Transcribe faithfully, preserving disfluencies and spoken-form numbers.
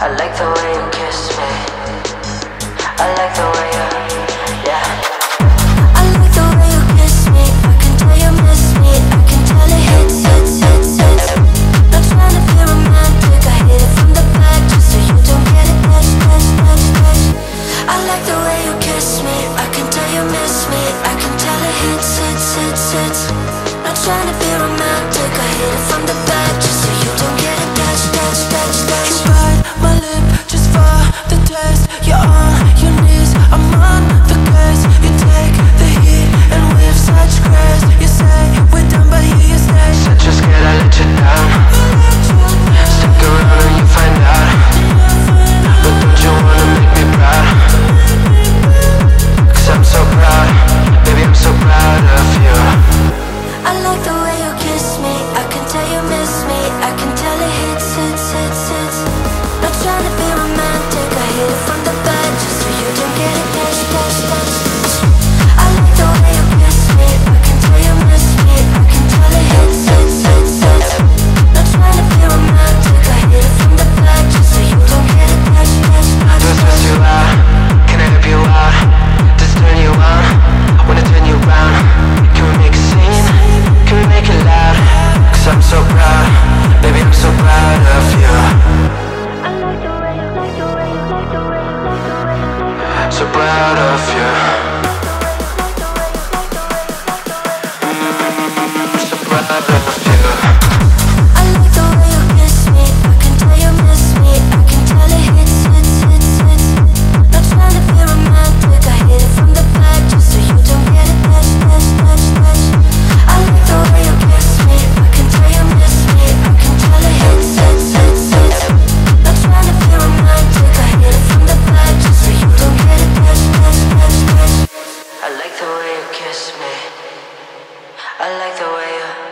I like the way you kiss me. I like the way you, yeah. I like the way you kiss me. I can tell you miss me. I can tell it hits, hits, hits, hits. Not trying to be romantic. I hit it from the back just so you don't get it. Touch, touch, touch, touch. I like the way you kiss me. I can tell you miss me. I can tell it hits, hits, hits, hits. Not trying to be romantic. I hit it from the back just so you don't get it. Touch, touch, touch, touch. You bite my lip just for the taste. You're on your knees, I'm on the case. You take the heat and with such grace. You say we're done but here you stay. Said you're scared I let you down. Stick around and you find out. But don't you wanna make me proud? Cause I'm so proud, baby I'm so proud of you. I like the way you kiss me. I can tell you miss me. I can tell it hits, hits, hits, hits. Not trying to be romantic. I hit it from the back just so you don't get it. Touch, touch, touch. I like the way you kiss me. I can tell you miss me. I can tell it hits, hits, hits, hits. Not trying to be romantic. I hit it from the back just so you don't get it. Touch, touch, touch. Do I stress you out? Can I help you out? Just turn you on, wanna turn you round. Can we make a scene? Can we make it loud? Cause I'm so proud, baby I'm so proud of you. I like the way you, like the way you, like the way you, like the way you, like the way you. So proud of you. So proud of you. I like the way you kiss me. I can tell you miss me. I can tell it hits, hits, hits, hits. Not trying to be romantic. I hit it from the back just so you don't get it. Touch, touch, touch, touch. I like the way you kiss me. I can tell you miss me. I can tell it hits, hits, hits, hits. Not trying to be romantic. I hit it from the back just so you don't get it. Touch, touch, touch, touch. I like the way you kiss me. I like the way you